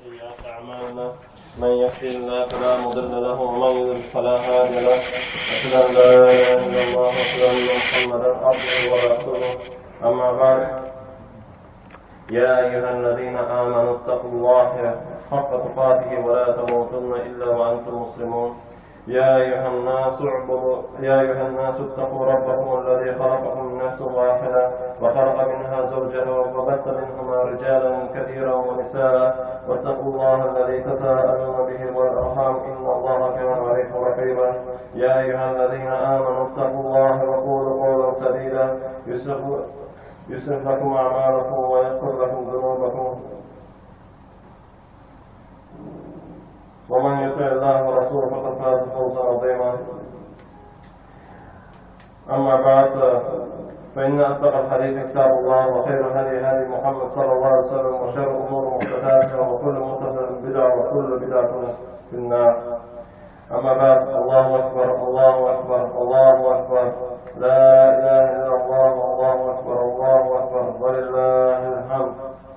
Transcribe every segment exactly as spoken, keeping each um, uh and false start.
وسيئات أعمالنا من يهده الله فلا مضل له ومن يضلل فلا هادي له أشهد أن لا إله إلا الله وأشهد أن محمدا عبده ورسوله أما بعد يا أيها الذين آمنوا اتقوا الله حق تقاته ولا تموتن إلا وأنتم مسلمون يا أيها الناس اعبدوا يا أيها الناس اتقوا ربكم الذي خلقكم من نفس واحدة وخلق منها زوجها وبث منهما رجالا كثيرا ونساء واتقوا الله الذي تساءلون به والأرحام إن الله كان عليكم رقيبا يا أيها الذين آمنوا اتقوا الله وقولوا قولا سديدا يصلح لكم أعمالكم ويغفر لكم ذنوبكم ومن يطع الله ورسوله فقد فاز فوزا عظيما أما بعد فإن أصدق الحديث كتاب الله وخير الهدي هدي محمد صلى الله عليه وسلم وشر الأمور محدثاتها وكل محدثة بدعة وكل بدعة في النار أما بعد الله أكبر الله أكبر الله أكبر لا إله إلا الله الله أكبر الله أكبر ولله الحمد.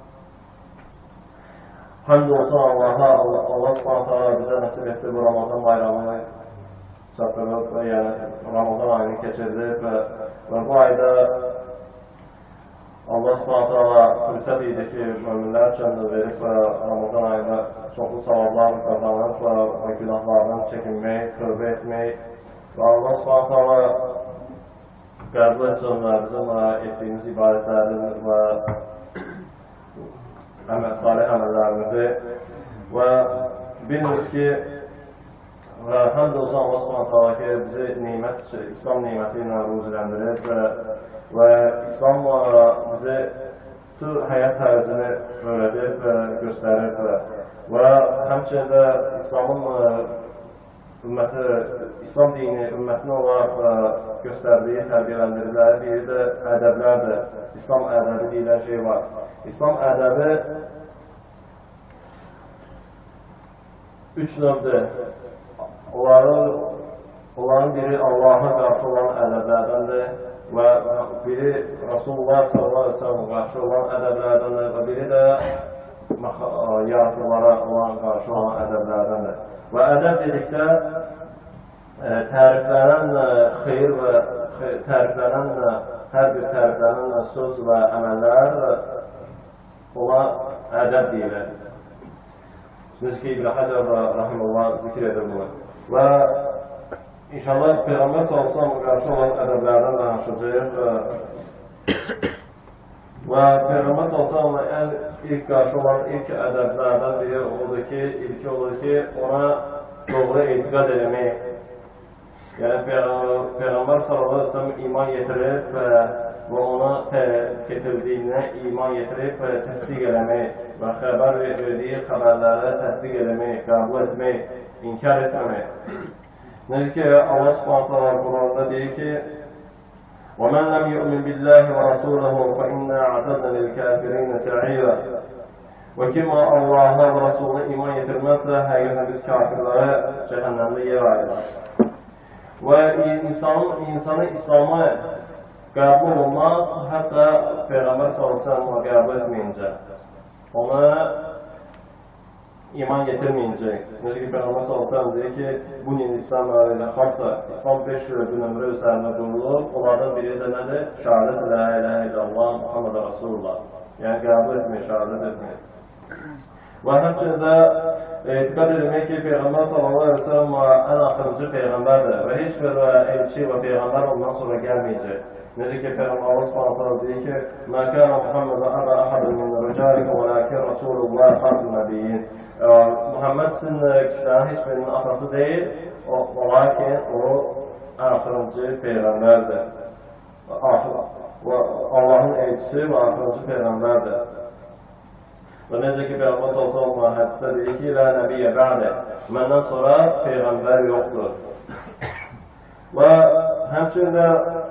Hamd olsun Allah'a, Allah, Allah subhanahu ta'ala bize nasip etti bu Ramazan bayramını çatdırıp ve yani Ramazan ayını geçirdik ve, ve bu ayda Allah subhanahu ta'ala fürsət idi ki, müminlər üçün verib və Ramazan ayında çoxlu savablar qazanıb və, və günahlardan çəkinmək, tövbə etmək və Allah subhanahu ta'ala qəbul etsin və bizim etdiyimiz ibadətlərin və əməl, salih əməllərimizi və biliniz ki, və həmd olsun Allah subhanahu ta'ala ki, bizi nimət, İslam niməti ilə ruziləndirib və, və İslam bizi bütün həyat tərzini öyrədib və göstərib və, və həmçində İslamın ümməti, İslam dini ümmətinə olaraq göstərdiyi, tərbiyələndirilləri biri də ədəblərdir. İslam ədəbi deyilən şey var. İslam ədəbi üç növdür. Onların, onların biri Allah'a qarşı olan ədəblərdəndir və biri Rasulullah sallallahu aleyhi ve sellem qarşı olan ədəblərdəndir və biri də yaratıcılara olan qarşı olan ədəblərdəndir. Və ədəb dedikdə e, təriflənən xeyir və təriflənən hər bir təriflənən söz və əməllər ona ədəb deyilir. Düz ki, İbn Həcər Rahimullah zikr edir bunu. Və inşallah Peyğəmbər sallallahu əleyhi və səlləm qarşı olan ədəblərdən danışacağıq. Və Peyğəmbər sallallahu əleyhi və səlləmə ən ilk qarşı olan ilk ədəblərdən biri odur ki, ilki odur ki, ona doğru etiqad eləmək. Yəni Peyğəmbər sallallahu əleyhi və səlləm iman yetirib və ona getirdiyinə iman yetirib və təsdiq eləmək və xəbər verdiyi xəbərlərə təsdiq eləmək, qəbul etmək, inkar etməmək. Necə ki, Allah subhanahu ta'ala Qur'anda deyir ki, وَمَنْ لَمْ يُؤْمِنْ بِاللّٰهِ وَرَسُولَهُ فَإِنَّا عَتَدْنَا لِلْكَافِرِينَ سَعِيرًا. Və kim Allah'a və Rasuluna iman yetirməzsə, həqiqətən biz kafirlərə cəhənnəmdə yer ayırır. Və insanın, insanın İslamı qəbul olmaz, hətta Peyğəmbər sallallahu əleyhi və səlləm qəbul etməyincə, ona iman getirməyəcək. Necə ki, Peyğəmbər sallallahu əleyhi və səlləm deyir ki, bu din İslam əmrində xamsa, İslam beş gün ömrü üzərində qurulub, onlardan biri də nədir? Şəhadət la ilahə illallah, Muhammed Rasulullah. Yəni, qəbul etmək, şəhadət etmək. Və həmçində etiqad edilmək ki, Peyğəmbər sallallahu əleyhi və səlləm ən axırıncı Peyğəmbərdir və heç bir elçi və Peyğəmbər ondan sonra gəlməyəcək. Necə ki, Peyğəmbər Allah subhanahu ta'ala deyir ki, مَا كَانَ مُحَمَّدَ أَبَا أَحَدٍ مِنْ رِجَالِكُمْ وَلَكِنْ رَسُولُ اللّٰهِ خَاتَمُ النَّبِيِّينَ. Muhammed sizin kişilərin heç birinin atası deyil, lakin o axırıncı Peyğəmbərdir. Allahın elçisi və axırıncı Peyğəmbərdir. Və necə ki, Peyğəmbər sallallahu əleyhi və səlləm hədisdə deyir ki, "Lə nəbiyyə bə'də", məndən sonra Peyğəmbər yoxdur. Və həmçində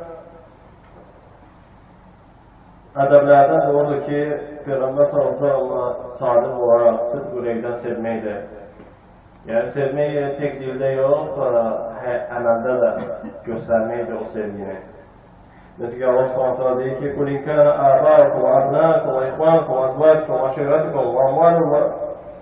ədəblərdən odur ki, Peyğəmbər sallallahu əleyhi və səlləm sadiq olaraq sırf ürəkdən sevməkdir. Yəni, sevmək tək dildə yox, əməldə də göstərməkdir o sevgini. Necə ki, Allah subhanahu ta'ala deyir ki, قُلْ إِنْ كَانَ آبَاؤُكُمْ وَأَبْنَاؤُكُمْ وَإِخْوَانُكُمْ وَأَزْوَاجُكُمْ وَعَشِيرَتُكُمْ وَأَمْوَالٌ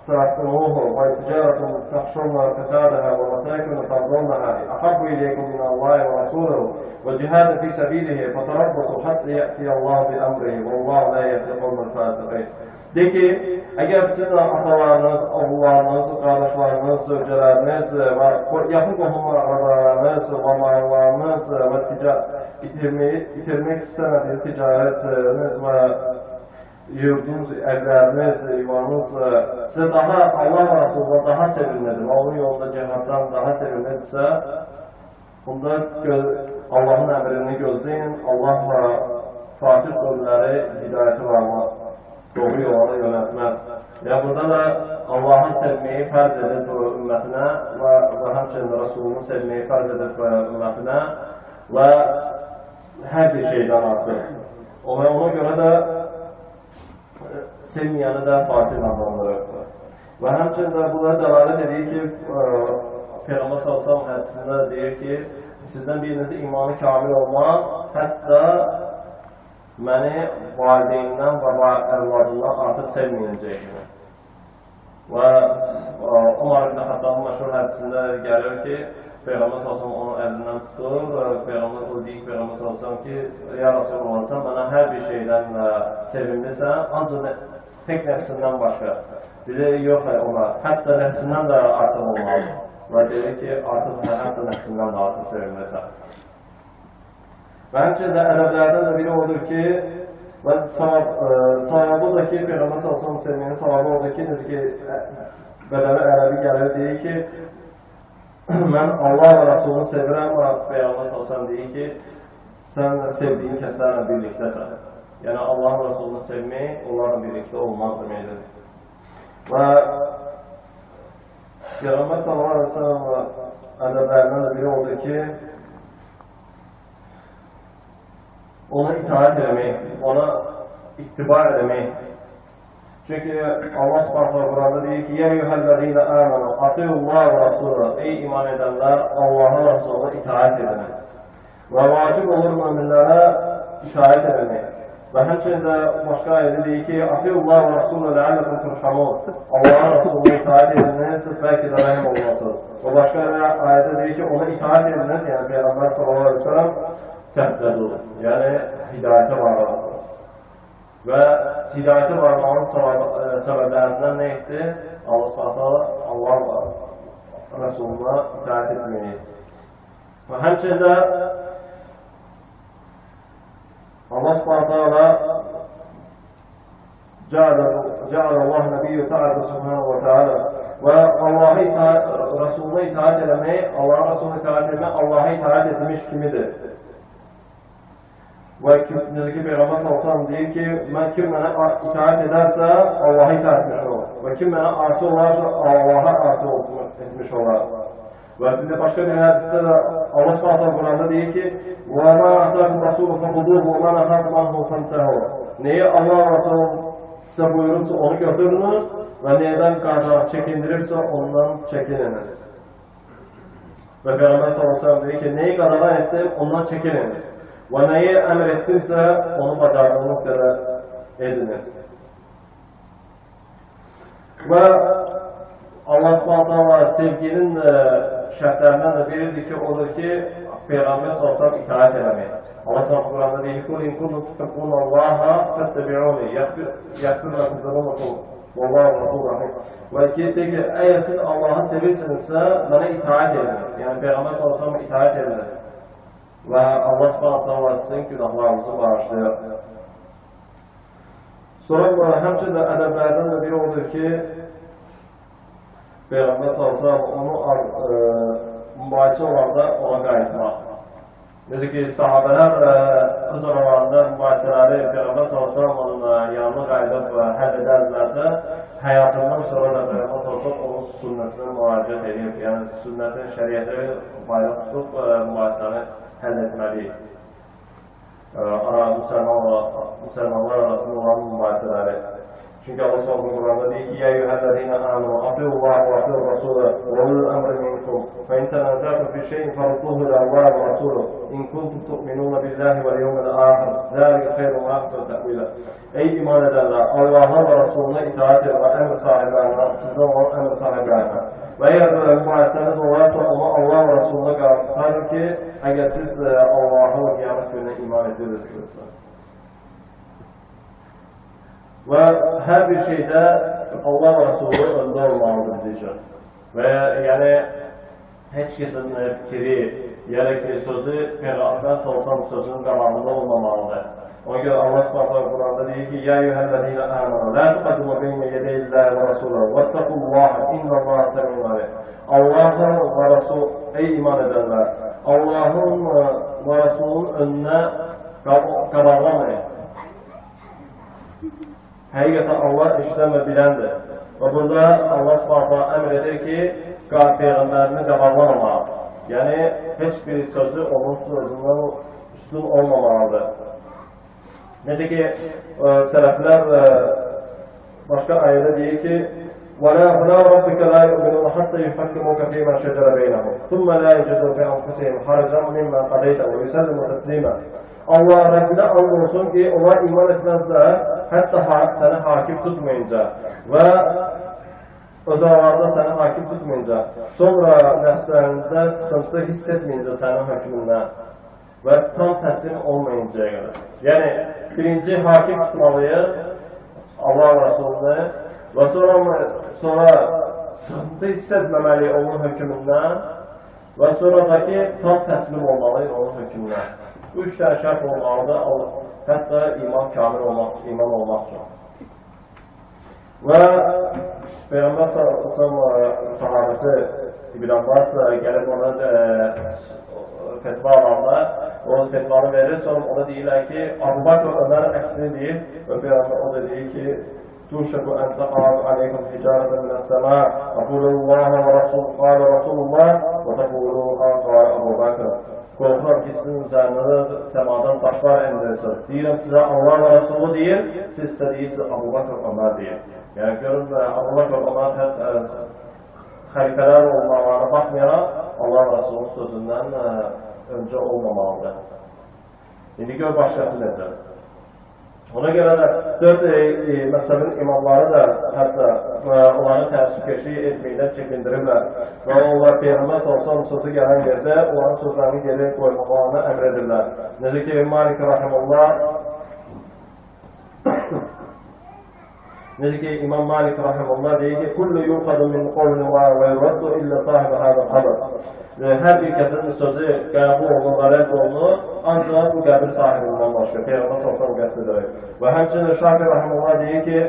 تركتموه وتجارة تخشون فسادها ومساكن ترضونها أحب إليكم من الله ورسوله وجهاد في سبيله فتربصوا حتى يأتي الله بأمره والله لا يهدي القوم الفاسقين. De ki, əgər sizin atalarınız, oğullarınız, qardaşlarınız, zövcələriniz və yaxın qohumlar aralarınız, varlarlarınız və itirmək, itirmək istəmədiyi ticarətiniz və yurdunuz, evləriniz, yuvanız sizə daha Allah və Rasulullah daha sevinlidir, onun yolunda cəhətdən daha sevinlidirsə, bunda Allahın əmrini gözləyin, Allah və fasih qövmləri hidayəti varmaz, doğru yola yönətməz. Və burada da Allahı sevməyi fərz edir bu ümmətinə və, və həmçinin Rasulunu sevməyi fərz edir bu ümmətinə və hər bir şeydən artıq. Və ona görə də sevməyəni də fasih adlandırır. Və həmçinin də bunlar dəlalət edir ki, Peyğəmbər sallallahu əleyhi hədisində deyir ki, sizdən birinizin imanı kamil olmaz, hətta məni valideynindən və ərvadından artıq sevməyəcəkdir. Və Umar ibn Xattabın məşhur hədisində gəlir ki, Peyğəmbər sallallahu onun əlindən tutur, Peyğəmbər o deyik Peyğəmbər sallallahu ki, ya Rasulullah, sən mənə hər bir şeydən sevindirsən, ancaq tek nəfsindən başqa. Dedi, yox ona, hətta nəfsindən də artıq olmalı. Və dedi ki, artıq hətta nəfsindən də artıq sevindirsən. Və həmçinin də ədəblərdən də biri odur ki, savabı da ki, Peyğəmbər sallallahu sevməyinin savabı odur ki, necə ki, bədəvi ərəbi gəlir, deyir ki, mən Allah və Rasulunu sevirəm və Peyğəmbər sallallahu deyir ki, sən sevdiyin kəslərlə birlikdəsən. Yəni, Allah və Rasulunu sevmək, onlarla birlikdə olmaq deməkdir. Və Peyğəmbər sallallahu ədəblərindən də biri odur ki, ona itaat eləmək, ona ittibar eləmək. Çünki Allah subhanahu Quranda deyir ki, Ya eyyuhəl-ləzīnə əmənu, atiyullah və Rasulullah, ey iman edənlər, Allah'a və Rasuluna itaat ediniz. Və vacib olur müminlərə itaat eləmək. Və həmçinin də başqa ayədə deyir ki, atiyullah və Rasulullah ləalləkum turhamun, Allah'a və Rasuluna itaat ediniz, bəlkə də rəhim olmasın. Və başqa ayədə deyir ki, ona itaat ediniz, yəni Peyğəmbər sallallahu aleyhi ve sellem təhdədur, yəni hidayətə varlansınız. Və hidayətə varlanın səbəblərindən nə etdi? Allah subhanahu Allah və Rasuluna itaət etməyi. Və həmçinin də Allah subhanahu Cəal Allah Nəbiyyü Teala subhanahu wa ta'ala və Allah'a Rasuluna itaət eləmək, Allah'a Rasuluna itaət eləmək, Allah'a itaət etmiş kimidir. Və necə ki, Peyğəmbər sallallahu deyir ki, mən kim mənə itaət edərsə, Allah'a itaət etmiş olur. Və kim mənə asi olarsa, Allah'a asi etmiş olar. Və bir də başqa bir hədisdə də Allah subhanahu Quranda deyir ki, وَمَا أَتَاكُمْ رَسُولُ فَخُذُوهُ وَمَا نَهَاكُمْ عَنْهُ فَانْتَهُوا. Neyi Allah Rasul sizə buyurursa onu götürünüz və neydən qarşı çəkindirirsə ondan çəkininiz. Və Peyğəmbər sallallahu deyir ki, neyi qadağan etdim, ondan çəkininiz. Və nəyi əmr etdimsə, onu bacardığınız qədər ediniz. Və Allah subhanahu sevginin şərtlərindən də biridir ki, odur ki, Peyğəmbər sallallahu itaət eləmək. Allah subhanahu Quranda deyir ki, İn kuntum tuhibbun Allaha fattabi'uni yaghfir lakum dhunubakum vallahu ghafurur rahim. Və ki, deyir ki, əgər siz Allahı sevirsinizsə, mənə itaət ediniz. Yəni Peyğəmbər sallallahu itaət ediniz. Və Allah subhanahu sizin günahlarınızı bağışlayır. Sonra həmçinin də ədəblərdən də biri odur ki, Peyğəmbər sallallahu onu mübahisə olanda ona qayıtmaq. Necə ki, sahabələr öz aralarında mübahisələri Peyğəmbər sallallahu yanına qayıdıb həll edərlərsə, həyatından sonra da Peyğəmbər sallallahu onun sünnəsinə müraciət edib, yəni sünnətin şəriyyəti bayraq tutub mübahisəni həll etməliyik. Müsəlmanlar arasında olan mübahisələri. Çünki Allah Subhanahu Qur'anda deyir ki: "Ya eyyuhellezine amenu atiullaha ve atiur rasule ve ulul emri minkum. Fe in tenaza'tum fi şey'in farudduhu ila Allahi ve rasuluh. İn kuntum tu'minuna billahi vel yevmil ahir. Zalike hayrun ve ahsenu ta'vila." Ey iman edenler, Allah'a ve Resulüne itaat edin ve emir sahiblerine, sizden olan emir sahiblerine. Ve eğer mübahiseniz olarsa onu Allah ve Resulüne qarşılayın ki, eğer siz Allah'a ve kıyamet gününe iman edirsiniz. Və hər bir şeydə Allah və Resulü öndə olmalıdır biz üçün. Və yəni, heç kəsin fikri, yəni ki, sözü Peyğəmbər sallallahu sözünün qabağında olmamalıdır. Ona görə Allah Subhanahu Qur'anda deyir ki: "Ya eyyuhellezine amenu la tuqaddimu beyne yedeyillahi və rasulihi vettaqullaha innallaha semi'un alim." Allah'ın və Resul, ey iman edenler, Allah'ın və Resulünün önünə qabaqlamayın. Həqiqətən Allah işləm və biləndir. Və burada Allah Subhanahu əmr edir ki, Peyğəmbərini qabaqlamamaq. Yəni, heç bir sözü onun sözündən üstün olmamalıdır. Necə ki, sələflər başqa ayədə deyir ki: وَلَا رَبِّكَ لَا يُؤْمِنُونَ حَتَّى يُحَكِّمُوكَ فِيمَا شَجَرَ بَيْنَهُمْ ثُمَّ لَا يَجِدُوا فِي أَنفُسِهِمْ حَرَجًا مِمَّا قَضَيْتَ وَيُسَلِّمُوا تَسْلِيمًا. Allah Rəbbinə and olsun ki, onlar iman etməzlər, hətta səni hakim tutmayınca və öz aralarında səni hakim tutmayınca, sonra nəfslərində sıxıntı hiss etməyincə sənin hökmündən və tam təslim olmayıncaya qədər. Yəni, birinci hakim tutmalıyıq Allah və Resulünü və sonra, sonra sıxıntı hiss etməməli onun hökmündən və sonra da ki, tam təslim olmalıyıq onun hökmündən. Bu üç tane şart olmalıdır, hətta iman kamil olmaq, iman olmaq üçün. Və Peyğəmbər sahabəsi İbn Abbas gəlib ona fetva alanda, o fetvanı verir, sonra ona deyirlər ki, Abu Bakr Ömer əksini deyir və Peyğəmbər o da deyir ki, "Tuşəku ən təqaru aleykum hicarətən minəs-səma, Aqulullaha və qala Rasulullah və təquluha qala Abu Bakr." Qorxuram ki, sizin üzərinə səmadan daşlar endirilsin. Deyirəm sizə Allah və Resulü deyir, siz isə deyirsiniz Abu Bakr Ömer deyir. Yəni görün, Abu Bakr Ömer xəlifələr olmalarına baxmayaraq Allah və Resulünün sözündən öncə olmamalıdır. İndi gör başqası nedir? Ona görə də dörd məsələnin imamları da hətta onların təəssübkeşliyi etməkdən çəkindiriblər. Və onlar Peyğəmbər sallallahu sözü gələn yerdə onların sözlərini geri qoymaqlarını əmr edirlər. Necə ki, Malik Rahimullah Necə ki, İmam Malik Rahimullah deyir ki, "Kullu yuqadu min qawlillah və yuraddu illə sahibi hada qabr." Hər bir kəsin sözü qəbul olunur, rədd olunur, ancaq bu qəbir sahibindən başqa, Peyğəmbər sallallahu qəsd edərək. Və həmçinin Şafi Rahimullah deyir ki,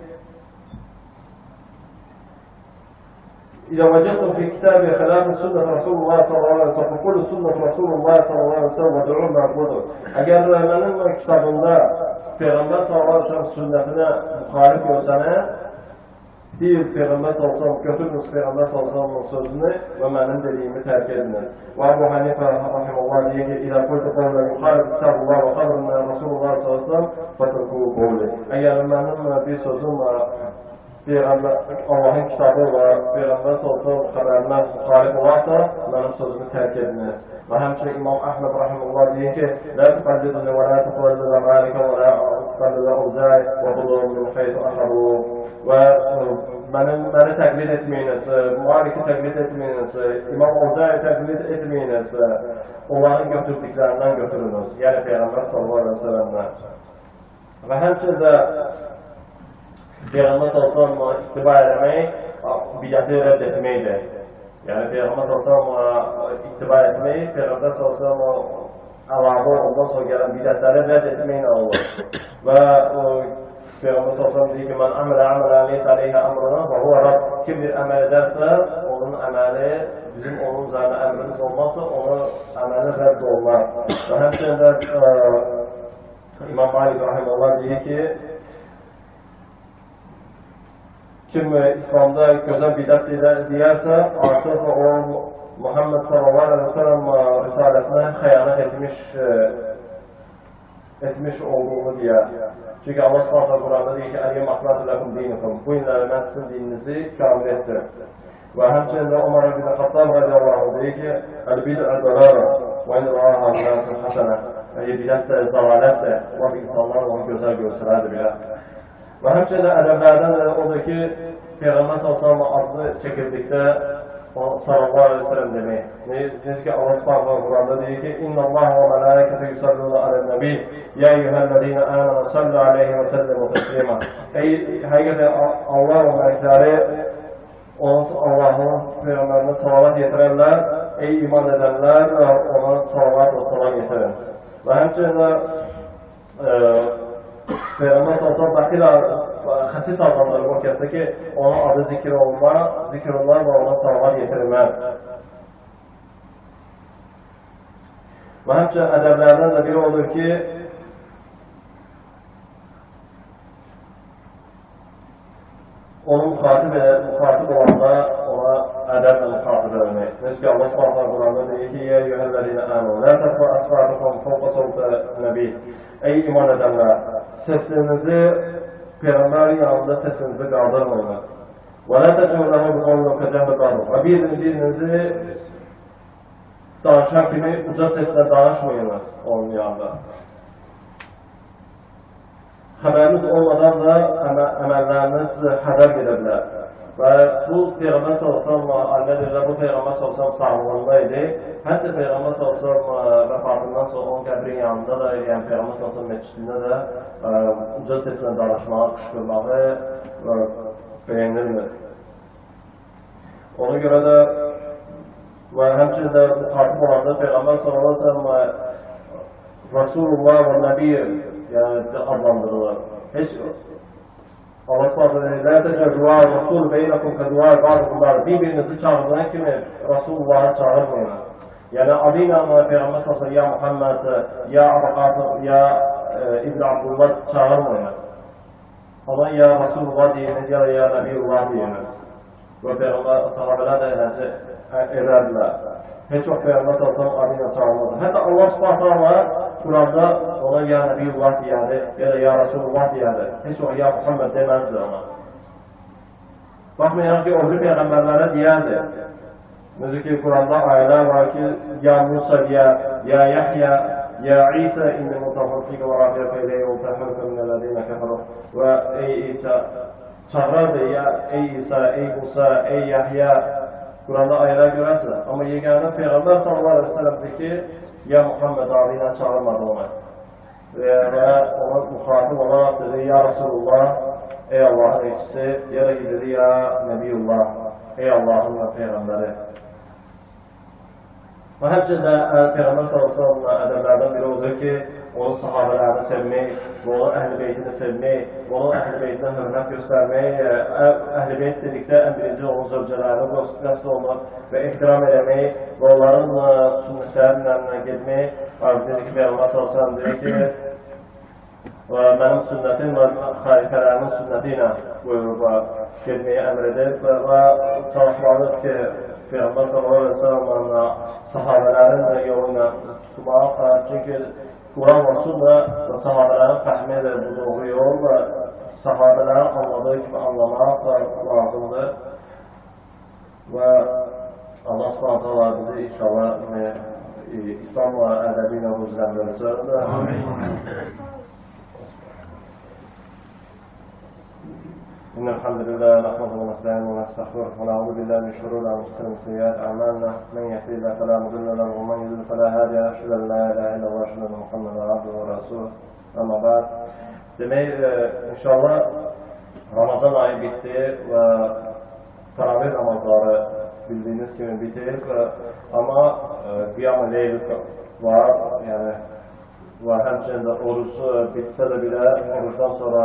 "İzə vəcədtum fi kitabi xilafı sünnət Rasulullah sallallahu aleyhi ve sellem, kullu sünnət Rasulullah sallallahu aleyhi ve sellem və durum məqbudur." Əgər mənim kitabımda Peyğəmbər sallallahu aleyhi ve sellem sünnətinə müxalif görsəniz, deyir Peyğəmbər sallallahu aleyhi ve sellem, götürünüz Peyğəmbər sallallahu aleyhi ve sellem sözünü və mənim dediyimi tərk ediniz. Və Abu Hanifə Rahimullah deyir ki, "İzə qultu qavlə müxalif kitabullah və qavlunə Rasulullah sallallahu aleyhi ve sellem, fətruku qavli." Əgər mənim bir sözüm Allah'ın kitabı və Peyğəmbər sallallahu xəbərindən müxalif olarsa, mənim sözümü tərk ediniz. Və həmçinin İmam Əhməd Rahimullah deyir ki, "Lə tuqalliduni və lə tuqallidə Malikə və lə tuqallidə Uzay və budum min xeytu əhəbu." Və məni təqlid etməyiniz, Maliki təqlid etməyiniz, İmam Uzayı təqlid etməyiniz, onların götürdüklərindən götürünüz. Yəni Peyğəmbər sallallahu aleyhi ve sellemdən. Və həmçinin də Peyğəmbər sallallahu aleyhi ve sellemə ittiba eləmək, bidəti rədd etməkdir. Yəni Peyğəmbər sallallahu aleyhi ve sellemə ittiba etmək, Peyğəmbər sallallahu aleyhi ve sellemə əlavə ondan sonra gələn bidətləri rədd etməklə olur. Və Peyğəmbər sallallahu aleyhi ve sellem deyir ki, "Mən əmələ əmələ leysə aleyhə əmrına və huvə rədd." Kim bir əməl edərsə, onun əməli, bizim onun üzərində əmrimiz olmazsa, onun əməli rədd olmaz. Və həmçinin də İmam Malik Rahimullah deyir ki, kim İslamda gözəl bidət deyərsə, artıq o Muhammed sallallahu aleyhi ve sellem risalətinə xəyanət etmiş etmiş olduğunu deyə. Çünki Allah Subhanahu Quranda deyir ki, "Əl-yevmə akmaltu lekum dinakum." Bu günləri mən sizin dininizi kamil etdim. Və həmçinin də Ömər ibn Xattab radiyallahu anh deyir ki, "Əl-bid'ə dalalə və in-ra'aha min-nəsin hasanə." Bidət də, zalalət də, o insanlar onu gözəl göstərərdi belə. Və həmçinin də ədəblərdən də odur ki, Peyğəmbər sallallahu adlı çəkildikdə sallallahu aleyhi ve sellem demək. Necə ki, Allah Subhanahu Quranda deyir ki, "İnna Allah və mələikətə yusalluna aləl-nəbi, ya eyyuhəl-ləzîne âmenū sallu aleyhi və səllimu təslîmə." Həqiqətən Allah və mələkləri Allahın Peyğəmbərinə salavat yetirərlər, ey iman edənlər və ona salavat və salam yetirin. Və həmçinin də Peyğəmbər sallallahu daxil xəsis adlandırır o kəsə ki, onun adı zikr olma, zikr olma və ona salavat yetirilməz. Və həmçinin ədəblərdən də biri olur ki, onun müxatib olanda ona ədəblə müxatib edilmək. Necə ki, Allah Subhanahu Quranda deyir ki, "Ya eyyuhəl-ləzîne âmenū, lā tərfa'u asvātakum fawqa sawti nəbi." Ey iman edənlər, səsinizi Peyğəmbərin yanında səsinizi qaldırmayınız. "Və lā təcə'ū lehu bil-qawli kəcəhri ba'dikum." Və bir-birinizi danışan kimi uca səslə danışmayınız onun yanında. Xəbəriniz olmadan da əməlləriniz xəbər gedə bilər. Və bu Peyğəmbər sallallahu aleyhi və bu Peyğəmbər sallallahu sağlığında idi. Hətta Peyğəmbər sallallahu vəfatından sonra onun qəbrin yanında da, yəni Peyğəmbər sallallahu məscidində də uca səslə danışmağı, qışqırmağı bəyənilmir. Ona görə də və həmçinin də müxatib olanda Peyğəmbər sallallahu Rasulullah və Nəbiyyə yəni adlandırılır. Heç Allah Subhanahu deyir, "Lā təcəl dua Rasul beynəkum kədua ba'dukum." Bir-birinizi çağırdığı kimi Rasulullahı çağırmayınız. Yəni adı ilə Peyğəmbər sallallahu ya Muhammed, ya Əbu Qasım, ya İbn Abdullah çağırmayınız. Ona ya Rasulullah deyiniz, ya da ya Nəbiyullah deyiniz. Və Peyğəmbər sahabələr də eləncə edərdilər. Heç o Peyğəmbər sallallahu adı ilə çağırmadı. Hətta Allah Subhanahu Quranda ona ya Nəbiyullah deyərdi, ya da ya Rasulullah deyərdi. Heç o ya Muhammed deməzdi ona. Baxmayaraq ki, o bir Peyğəmbərlərə deyərdi. Necə ki, Quranda ayələr var ki, ya Musa deyə, ya Yahya, ya İsa indi mutafafik və rafiyyə iləyyə və təhməlkə minələzinə kəfəruq. Və ey İsa, çağırırdı ya ey İsa, ey Musa, ey Yahya. Quranda ayələr görərsiniz. Amma yeganə Peyğəmbər sallallahu aleyhi ve sellemdir ki, ya Muhammed adı ilə çağırmadı ona. Və ona müxatib olaraq dedi, ya Rasulullah, ey Allahın elçisi, ya da dedi, ya Nəbiyullah, ey Allahın və Peyğəmbəri. Və həmçinin də Peyğəmbər sallallahu ədəblərdən biri olacaq ki, onun sahabələrini sevmək, onun əhl-i beytini sevmək, onun əhl-i beytinə hörmət göstərmək, əhl-i beyt dedikdə ən birinci onun zövcələrini qəsd olmaq və ehtiram eləmək və onların sünnətlərinlə getmək. Necə ki, Peyğəmbər sallallahu deyir ki, mənim sünnətim və xəlifələrimin sünnəti ilə buyurub getməyə əmr edir və çalışmalıdır ki, Peyğəmbər sallallahu sahabələrin yolu ilə tutmaq, çünki Quran və Sünnə və sahabələrin fəhmi də bu doğru yol və sahabələrin anladığı kimi anlamaq lazımdır. Və Allah subhanətə bizi inşallah İslam ədəbi ilə ruzləndirsin. إن الحمد لله نحمده ونستعينه ونستغفره ونعوذ بالله من شرور أنفسنا ومن سيئات أعمالنا من يهده الله فلا مضل له ومن يضلل فلا هادي له أشهد أن لا إله إلا الله وأشهد أن محمدا عبده ورسوله أما بعد. Demək inşallah Ramazan ayı bitti və təravih namazları bildiyiniz kimi bitir amma qiyam-ı leyl var, yəni və həmçinin də orucu bitsə də belə oruçdan sonra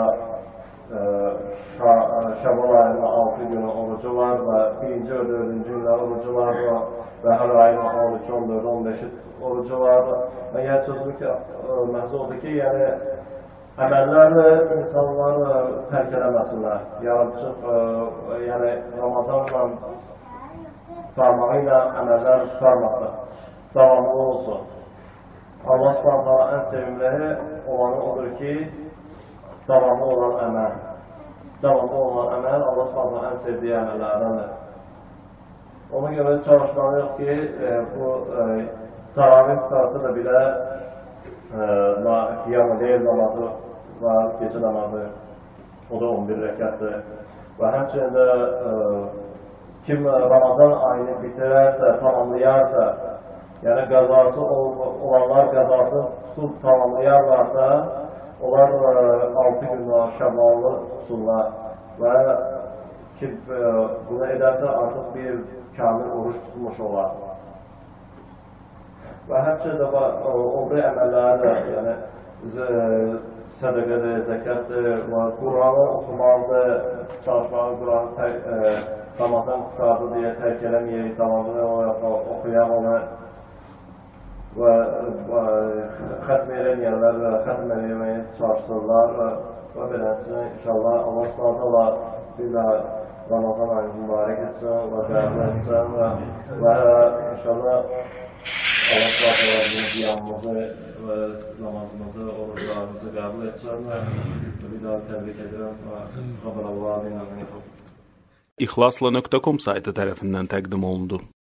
Şəval ayının altı günü orucu var və birinci və dördüncü günlər orucu var və hər ayının on üç, on dörd, on beşi orucu var. Və yəni sözüm ki, məhz odur ki, yəni əməllərlə insanlar tərk eləməsinlər. Yəni Ramazanla tutarmağı ilə əməllər tutarmasın, davamlı olsun. Allah Subhanahu ən sevimləri olanı odur ki, davamlı olan əməl. Davamlı olan əməl Allah Subhanahu ən sevdiyi əməllərdəndir. Ona görə çalışmalıyıq ki, e, bu e, taravih tutarsa da belə qiyam-ı leyl namazı var, gecə namazı, o da on bir rəkətdir. Və həmçinin də e, kim Ramazan ayını bitirərsə, tamamlayarsa, yəni qəzası olanlar qəzasını tutub tamamlayarlarsa, onlar altı gün Şəvvalı tuturlar və kim bunu edərsə artıq bir kamil oruç tutmuş olar. Və həmçinin də umri əməlləri də, yəni sədəqədir, zəkətdir, Quranı oxumalıdır, çalışmalı Quranı Ramazan tutardı deyə tərk eləməyək, tamamını oxuyaq onu və xətm eləməyənlər və xətm eləməyə çalışsınlar və beləncə inşallah Allah subhanətələ bir daha Ramazan ayını mübarək etsin və qəbul etsin və inşallah Allah subhanətələ bizim qiyamımızı və namazımızı, oruçlarımızı qəbul etsin və bir daha təbrik edirəm və xəbər Allah dinləmək. İxlasla nöqtə com saytı tərəfindən təqdim olundu.